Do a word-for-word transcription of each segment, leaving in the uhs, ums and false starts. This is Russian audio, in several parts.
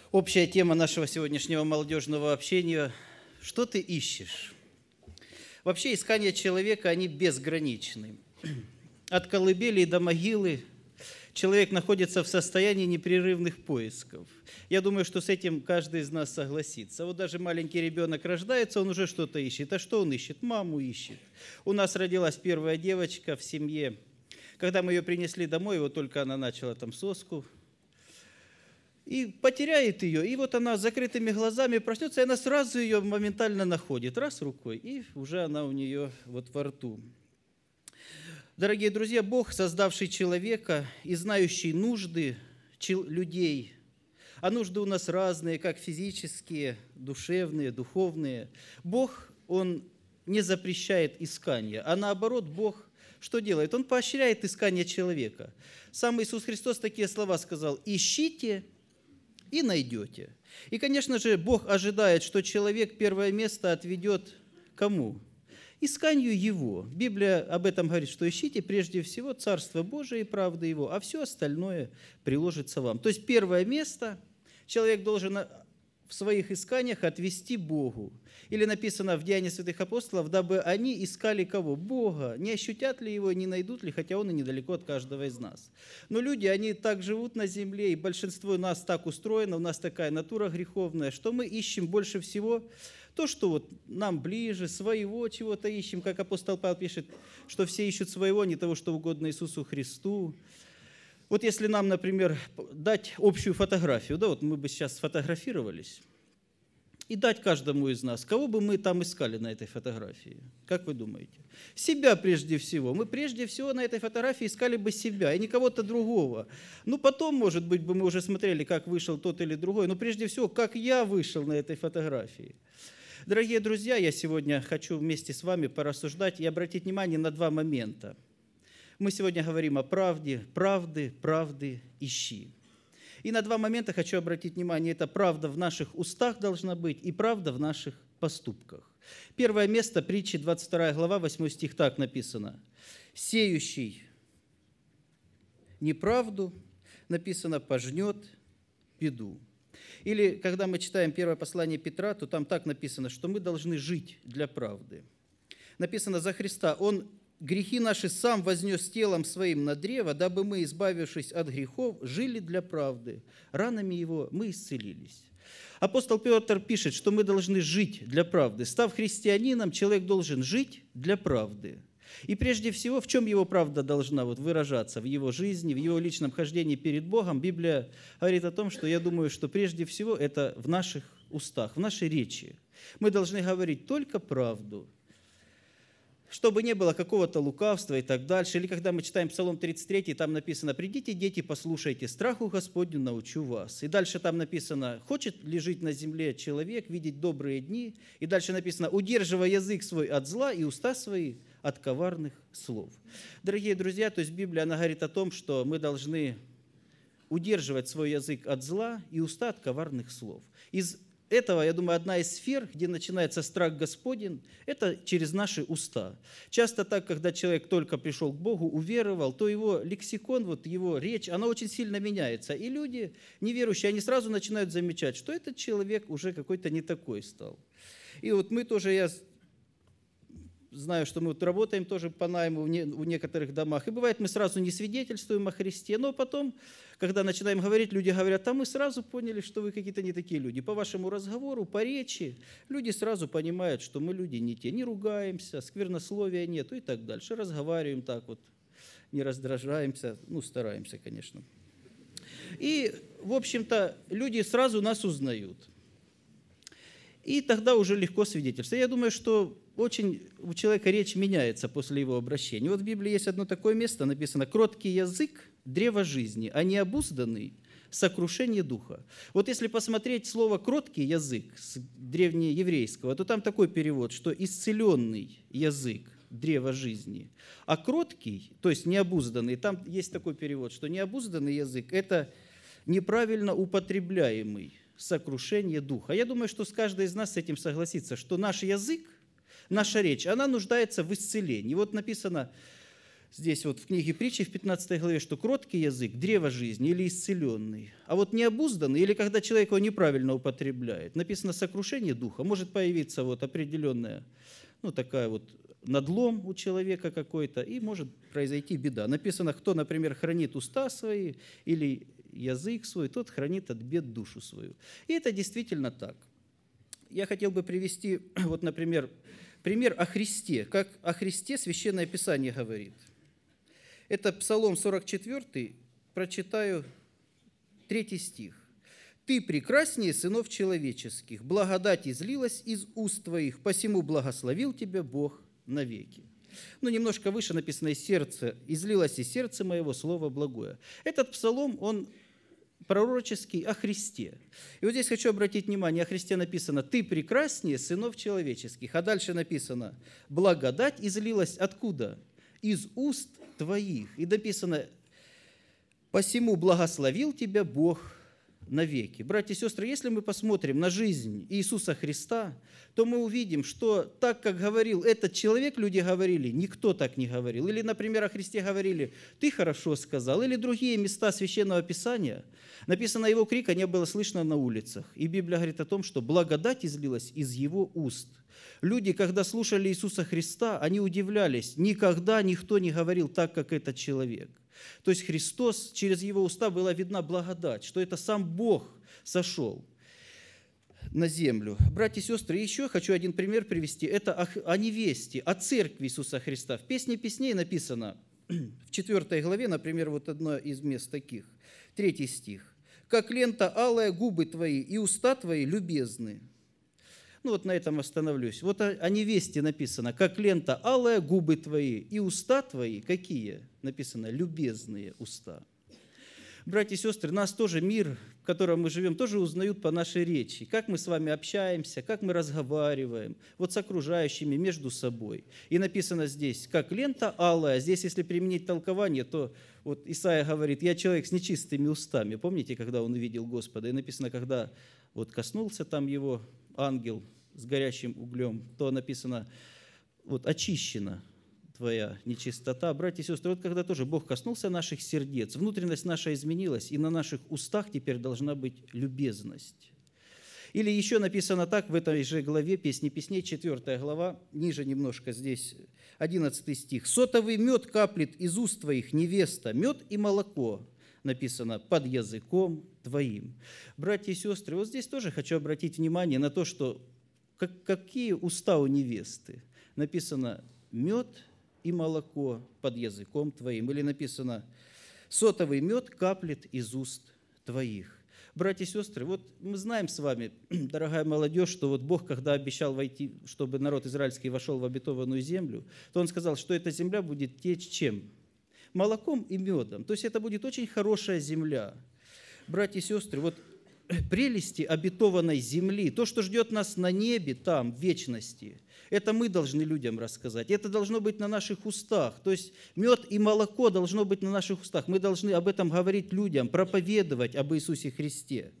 Общая тема нашего сегодняшнего молодежного общения – что ты ищешь? Вообще искания человека, они безграничны. От колыбели до могилы человек находится в состоянии непрерывных поисков. Я думаю, что с этим каждый из нас согласится. Вот даже маленький ребенок рождается, он уже что-то ищет. А что он ищет? Маму ищет. У нас родилась первая девочка в семье. Когда мы ее принесли домой, вот только она начала там соску, и потеряет ее, и вот она с закрытыми глазами проснется, и она сразу ее моментально находит, раз рукой, и уже она у нее вот во рту. Дорогие друзья, Бог, создавший человека и знающий нужды людей, а нужды у нас разные, как физические, душевные, духовные. Бог, Он не запрещает искания, а наоборот, Бог что делает? Он поощряет искание человека. Сам Иисус Христос такие слова сказал: «Ищите и найдете». И, конечно же, Бог ожидает, что человек первое место отведет кому? Исканию Его. Библия об этом говорит, что ищите прежде всего Царство Божие и правды Его, а все остальное приложится вам. То есть первое место человек должен в своих исканиях отвести Богу. Или написано в Деянии святых апостолов, дабы они искали кого? Бога. Не ощутят ли Его, не найдут ли, хотя Он и недалеко от каждого из нас. Но люди, они так живут на земле, и большинство нас так устроено, у нас такая натура греховная, что мы ищем больше всего то, что вот нам ближе, своего чего-то ищем, как апостол Павел пишет, что все ищут своего, не того, что угодно Иисусу Христу. Вот если нам, например, дать общую фотографию, да, вот мы бы сейчас сфотографировались, и дать каждому из нас, кого бы мы там искали на этой фотографии? Как вы думаете? Себя прежде всего. Мы прежде всего на этой фотографии искали бы себя, и не кого-то другого. Ну, потом, может быть, бы мы уже смотрели, как вышел тот или другой, но прежде всего, как я вышел на этой фотографии. Дорогие друзья, я сегодня хочу вместе с вами порассуждать и обратить внимание на два момента. Мы сегодня говорим о правде, правды, правды ищи. И на два момента хочу обратить внимание. Это правда в наших устах должна быть и правда в наших поступках. Первое место, притчи, двадцать вторая глава, восьмой стих, так написано. «Сеющий неправду, написано, пожнет беду». Или, когда мы читаем первое послание Петра, то там так написано, что мы должны жить для правды. Написано за Христа: «Он грехи наши сам вознес телом своим на древо, дабы мы, избавившись от грехов, жили для правды. Ранами Его мы исцелились». Апостол Петр пишет, что мы должны жить для правды. Став христианином, человек должен жить для правды. И прежде всего, в чем его правда должна вот выражаться? В его жизни, в его личном хождении перед Богом. Библия говорит о том, что я думаю, что прежде всего это в наших устах, в нашей речи. Мы должны говорить только правду, чтобы не было какого-то лукавства и так дальше. Или когда мы читаем Псалом тридцать три, там написано: «Придите, дети, послушайте, страху Господню научу вас». И дальше там написано: «Хочет ли жить на земле человек, видеть добрые дни?» И дальше написано: «Удерживай язык свой от зла и уста свои от коварных слов». Дорогие друзья, то есть Библия, она говорит о том, что мы должны удерживать свой язык от зла и уста от коварных слов. Из этого, я думаю, одна из сфер, где начинается страх Господень, это через наши уста. Часто так, когда человек только пришел к Богу, уверовал, то его лексикон, вот его речь, она очень сильно меняется. И люди, неверующие, они сразу начинают замечать, что этот человек уже какой-то не такой стал. И вот мы тоже, я знаю, что мы вот работаем тоже по найму в некоторых домах, и бывает, мы сразу не свидетельствуем о Христе, но потом, когда начинаем говорить, люди говорят: а мы сразу поняли, что вы какие-то не такие люди. По вашему разговору, по речи, люди сразу понимают, что мы люди не те, не ругаемся, сквернословия нету и так дальше. Разговариваем так вот, не раздражаемся, ну, стараемся, конечно. И, в общем-то, люди сразу нас узнают. И тогда уже легко свидетельствовать. Я думаю, что очень у человека речь меняется после его обращения. Вот в Библии есть одно такое место, написано: «Кроткий язык – древо жизни, а необузданный – сокрушение духа». Вот если посмотреть слово «кроткий язык» с древнееврейского, то там такой перевод, что «исцеленный язык – древо жизни». А кроткий, то есть необузданный, там есть такой перевод, что необузданный язык – это неправильно употребляемый, сокрушение духа. Я думаю, что с каждой из нас с этим согласится, что наш язык, наша речь, она нуждается в исцелении. Вот написано: здесь вот в книге Притчи в пятнадцатой главе, что кроткий язык – древо жизни или исцеленный, а вот необузданный, или когда человек его неправильно употребляет, написано сокрушение духа, может появиться вот определенная, ну такая вот надлом у человека какой-то, и может произойти беда. Написано, кто, например, хранит уста свои или язык свой, тот хранит от бед душу свою. И это действительно так. Я хотел бы привести, вот, например, пример о Христе, как о Христе Священное Писание говорит. Это Псалом сорок четыре, прочитаю третий стих. «Ты прекраснее сынов человеческих, благодать излилась из уст твоих, посему благословил тебя Бог навеки». Ну, немножко выше написано «из сердца, излилось из сердца моего слово благое». Этот псалом, он пророческий о Христе. И вот здесь хочу обратить внимание, о Христе написано «ты прекраснее сынов человеческих», а дальше написано «благодать излилась откуда? Из уст твоих». И написано «посему благословил тебя Бог навеки». Братья и сестры, если мы посмотрим на жизнь Иисуса Христа, то мы увидим, что так, как говорил этот человек, люди говорили, никто так не говорил. Или, например, о Христе говорили, ты хорошо сказал. Или другие места Священного Писания, написано, его крика не было слышно на улицах. И Библия говорит о том, что благодать излилась из его уст. Люди, когда слушали Иисуса Христа, они удивлялись, никогда никто не говорил так, как этот человек. То есть Христос, через его уста была видна благодать, что это сам Бог сошел на землю. Братья и сестры, еще хочу один пример привести. Это о, о невесте, о церкви Иисуса Христа. В Песне песней написано, в четвёртой главе, например, вот одно из мест таких, третий стих. «Как лента алая губы твои, и уста твои любезны». Ну вот на этом остановлюсь. Вот о, о невесте написано, как лента алая губы твои, и уста твои, какие? Написано, любезные уста. Братья и сестры, нас тоже мир, в котором мы живем, тоже узнают по нашей речи. Как мы с вами общаемся, как мы разговариваем, вот с окружающими, между собой. И написано здесь, как лента алая. Здесь, если применить толкование, то вот Исаия говорит, я человек с нечистыми устами. Помните, когда он увидел Господа? И написано, когда вот коснулся там его ангел с горящим углем, то написано, вот очищена твоя нечистота. Братья и сестры, вот когда тоже Бог коснулся наших сердец, внутренность наша изменилась, и на наших устах теперь должна быть любезность. Или еще написано так в этой же главе Песни песней, четвёртая глава, ниже немножко здесь, одиннадцатый стих. «Сотовый мед каплет из уст твоих, невеста, мед и молоко». Написано «под языком твоим». Братья и сестры, вот здесь тоже хочу обратить внимание на то, что как, какие уста у невесты. Написано «мед и молоко под языком твоим». Или написано «сотовый мед каплет из уст твоих». Братья и сестры, вот мы знаем с вами, дорогая молодежь, что вот Бог, когда обещал войти, чтобы народ израильский вошел в обетованную землю, то Он сказал, что эта земля будет течь чем? Молоком и медом. То есть это будет очень хорошая земля. Братья и сестры, вот прелести обетованной земли, то, что ждет нас на небе, там, в вечности, это мы должны людям рассказать. Это должно быть на наших устах. То есть мед и молоко должно быть на наших устах. Мы должны об этом говорить людям, проповедовать об Иисусе Христе,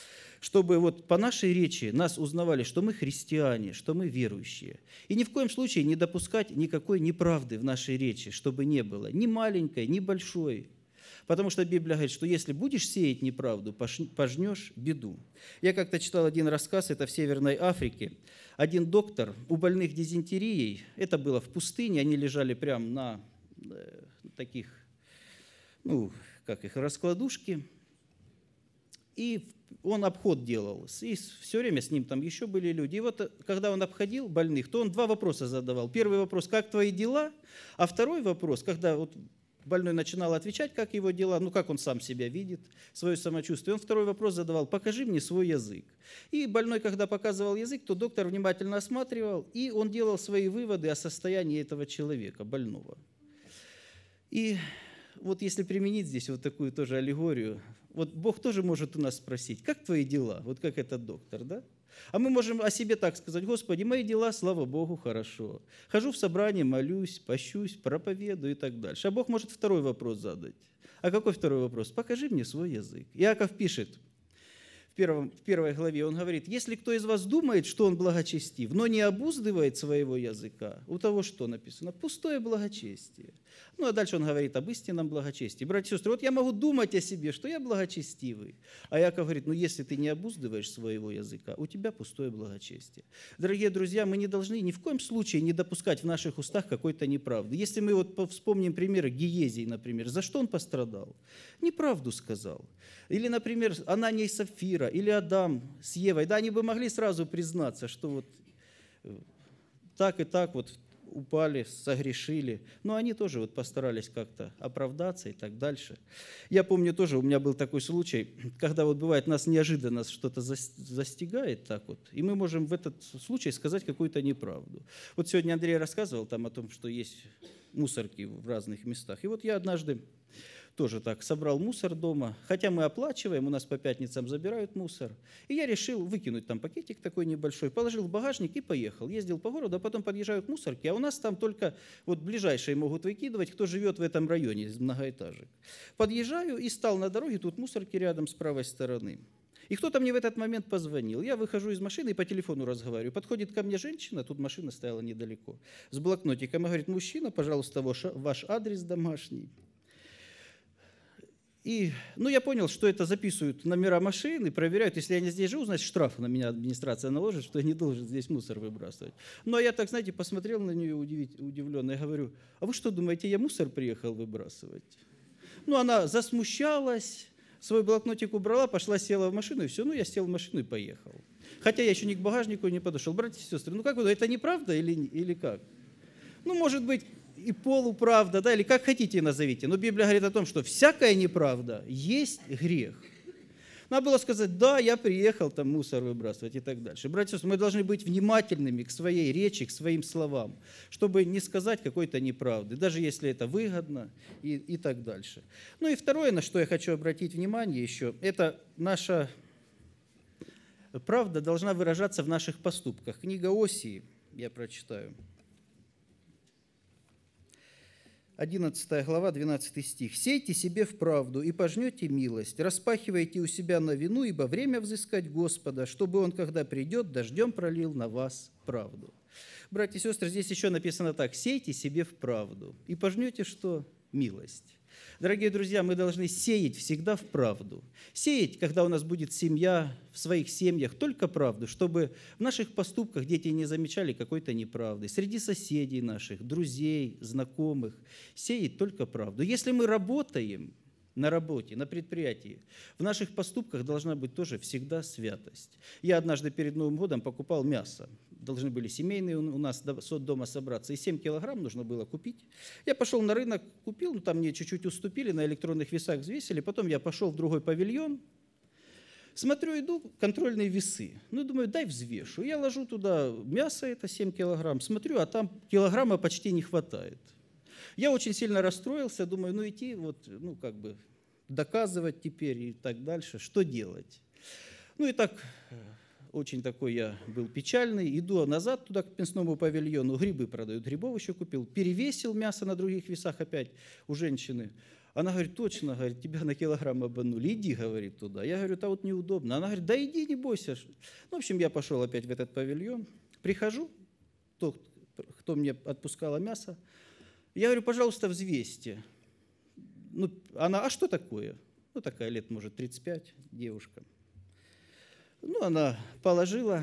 чтобы вот по нашей речи нас узнавали, что мы христиане, что мы верующие. И ни в коем случае не допускать никакой неправды в нашей речи, чтобы не было ни маленькой, ни большой. Потому что Библия говорит, что если будешь сеять неправду, пожнешь беду. Я как-то читал один рассказ, это в Северной Африке. Один доктор у больных дизентерией, это было в пустыне, они лежали прямо на э, таких, ну, как их, раскладушки. И он обход делал, и все время с ним там еще были люди. И вот когда он обходил больных, то он два вопроса задавал. Первый вопрос, как твои дела? А второй вопрос, когда вот больной начинал отвечать, как его дела, ну как он сам себя видит, свое самочувствие. Он второй вопрос задавал, покажи мне свой язык. И больной, когда показывал язык, то доктор внимательно осматривал, и он делал свои выводы о состоянии этого человека, больного. И вот если применить здесь вот такую тоже аллегорию, вот Бог тоже может у нас спросить, как твои дела, вот как этот доктор, да? А мы можем о себе так сказать, Господи, мои дела, слава Богу, хорошо. Хожу в собрание, молюсь, пощусь, проповедую и так дальше. А Бог может второй вопрос задать. А какой второй вопрос? Покажи мне свой язык. Иаков пишет в первом, в первой главе, он говорит, если кто из вас думает, что он благочестив, но не обуздывает своего языка, у того что написано? Пустое благочестие. Ну, а дальше он говорит об истинном благочестии. Братья и сестры, вот я могу думать о себе, что я благочестивый. А Иаков говорит, ну, если ты не обуздываешь своего языка, у тебя пустое благочестие. Дорогие друзья, мы не должны ни в коем случае не допускать в наших устах какой-то неправды. Если мы вот вспомним примеры Гиезии, например, за что он пострадал? Неправду сказал. Или, например, Анания и Сапфира, или Адам с Евой. Да, они бы могли сразу признаться, что вот так и так вот упали, согрешили. Но они тоже вот постарались как-то оправдаться и так дальше. Я помню тоже, у меня был такой случай, когда вот бывает нас неожиданно что-то застигает так вот, и мы можем в этот случай сказать какую-то неправду. Вот сегодня Андрей рассказывал там о том, что есть мусорки в разных местах. И вот я однажды тоже так собрал мусор дома, хотя мы оплачиваем, у нас по пятницам забирают мусор. И я решил выкинуть там пакетик такой небольшой, положил в багажник и поехал. Ездил по городу, а потом подъезжаю к мусорке, а у нас там только вот ближайшие могут выкидывать, кто живет в этом районе из многоэтажек. Подъезжаю и стал на дороге, тут мусорки рядом с правой стороны. И кто-то мне в этот момент позвонил. Я выхожу из машины и по телефону разговариваю. Подходит ко мне женщина, тут машина стояла недалеко, с блокнотиком и говорит, мужчина, пожалуйста, ваш, ваш адрес домашний. И, ну, я понял, что это записывают номера машины, проверяют. Если я не здесь живу, значит, штраф на меня администрация наложит, что я не должен здесь мусор выбрасывать. Но я так, знаете, посмотрел на нее удивленно и говорю, а вы что думаете, я мусор приехал выбрасывать? Ну, она засмущалась, свой блокнотик убрала, пошла, села в машину, и все. Ну, я сел в машину и поехал. Хотя я еще ни к багажнику не подошел. Братья и сестры, ну, как вы думаете, это неправда или, или как? Ну, может быть, и полуправда, да, или как хотите назовите. Но Библия говорит о том, что всякая неправда есть грех. Надо было сказать, да, я приехал там мусор выбрасывать и так дальше. Братья и сестры, мы должны быть внимательными к своей речи, к своим словам, чтобы не сказать какой-то неправды, даже если это выгодно и, и так дальше. Ну и второе, на что я хочу обратить внимание еще, это наша правда должна выражаться в наших поступках. Книга Осии, я прочитаю. одиннадцатая глава, двенадцатый стих. «Сейте себе в правду и пожнете милость, распахивайте у себя новину, ибо время взыскать Господа, чтобы Он, когда придет, дождем пролил на вас правду». Братья и сестры, здесь еще написано так. «Сейте себе в правду и пожнете что? Милость». Дорогие друзья, мы должны сеять всегда в правду. Сеять, когда у нас будет семья, в своих семьях, только правду, чтобы в наших поступках дети не замечали какой-то неправды. Среди соседей наших, друзей, знакомых. Сеять только правду. Если мы работаем на работе, на предприятии, в наших поступках должна быть тоже всегда святость. Я однажды перед Новым годом покупал мясо. Должны были семейные у нас дома собраться, и семь килограмм нужно было купить. Я пошел на рынок, купил, ну, там мне чуть-чуть уступили, на электронных весах взвесили, потом я пошел в другой павильон, смотрю, иду, контрольные весы. Ну, думаю, дай взвешу. Я ложу туда мясо, это семь килограмм, смотрю, а там килограмма почти не хватает. Я очень сильно расстроился, думаю, ну, идти, вот, ну, как бы, доказывать теперь и так дальше, что делать. Ну, и так... Очень такой я был печальный. Иду назад туда к мясному павильону, грибы продают, грибов еще купил. Перевесил мясо на других весах опять у женщины. Она говорит, точно, говорит, тебя на килограмм обманули. Иди, говорит, туда. Я говорю, да вот неудобно. Она говорит, да иди, не бойся. Ну, в общем, я пошел опять в этот павильон. Прихожу, тот, кто мне отпускала мясо. Я говорю, пожалуйста, взвесьте. Ну, она, а что такое? Ну, такая лет, может, тридцать пять, девушка. Ну, она положила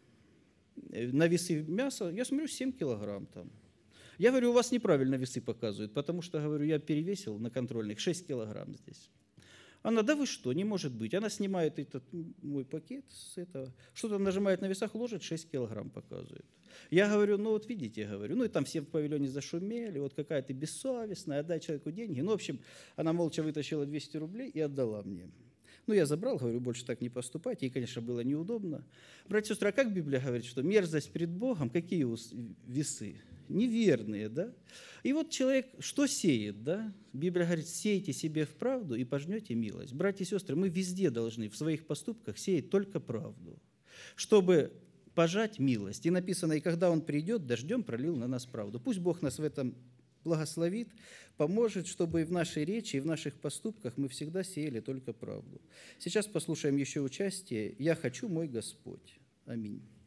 на весы мясо, я смотрю, семь килограмм там. Я говорю, у вас неправильно весы показывают, потому что, говорю, я перевесил на контрольных шесть килограмм здесь. Она, да вы что, не может быть. Она снимает этот мой пакет с этого, что-то нажимает на весах, ложит, шесть килограмм показывает. Я говорю, ну вот видите, говорю, ну и там все в павильоне зашумели, вот какая ты бессовестная, отдай человеку деньги. Ну, в общем, она молча вытащила двести рублей и отдала мне. Ну, я забрал, говорю, больше так не поступать. Ей, конечно, было неудобно. Братья и сестры, а как Библия говорит, что мерзость пред Богом, какие весы? Неверные, да? И вот человек что сеет, да? Библия говорит, сейте себе в правду и пожнете милость. Братья и сестры, мы везде должны в своих поступках сеять только правду, чтобы пожать милость. И написано, и когда Он придет, дождем пролил на нас правду. Пусть Бог нас в этом благословит, поможет, чтобы и в нашей речи, и в наших поступках мы всегда сеяли только правду. Сейчас послушаем еще участие «Я хочу, мой Господь». Аминь.